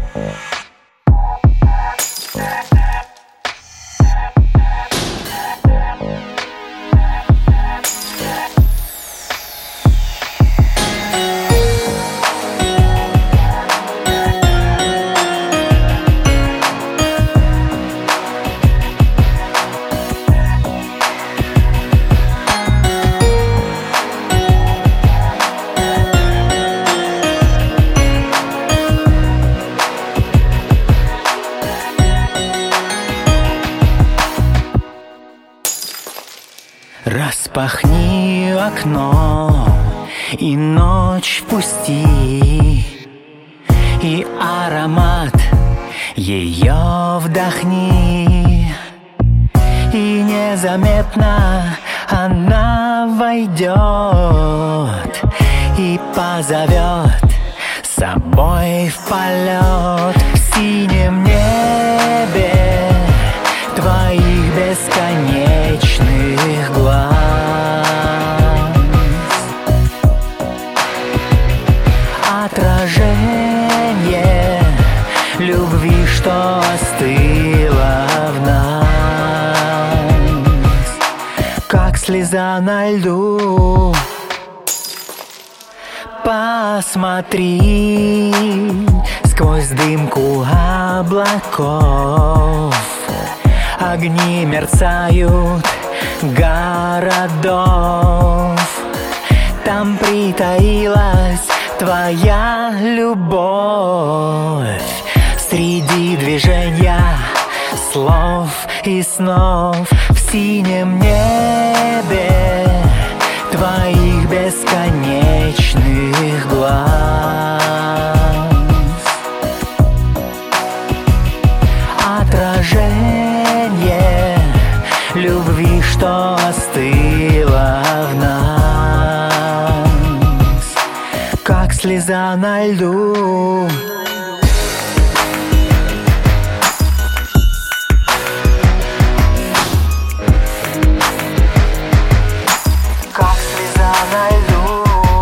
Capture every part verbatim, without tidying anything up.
Распахни окно и ночь впусти, и аромат ее вдохни, и незаметно она войдет и позовет с собой в полет. В синем небе твоих бесконечных глаз отражение любви, что остыла в нас, как слеза на льду. Посмотри сквозь дымку облаков, огни мерцают городов. Там притаилась твоя любовь среди движения слов и снов. В синем небе твоих бесконечных глаз отражение любви, что остыла в нас, как слеза на льду. Как слеза на льду.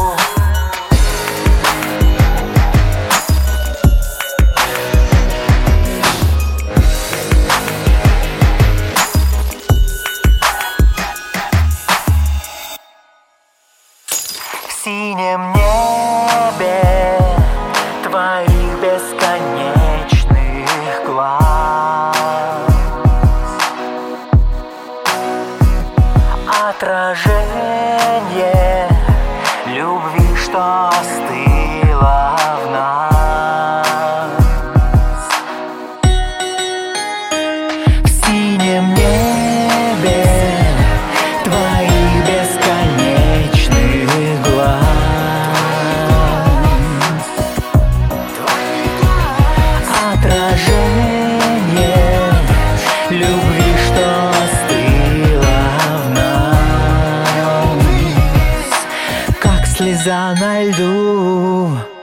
В синем небе твоих бесконечных глаз отражение любви, что остыла в нас. В синем небе твоих бесконечных глаз отражение любви, что остыла в нас, как слеза на льду.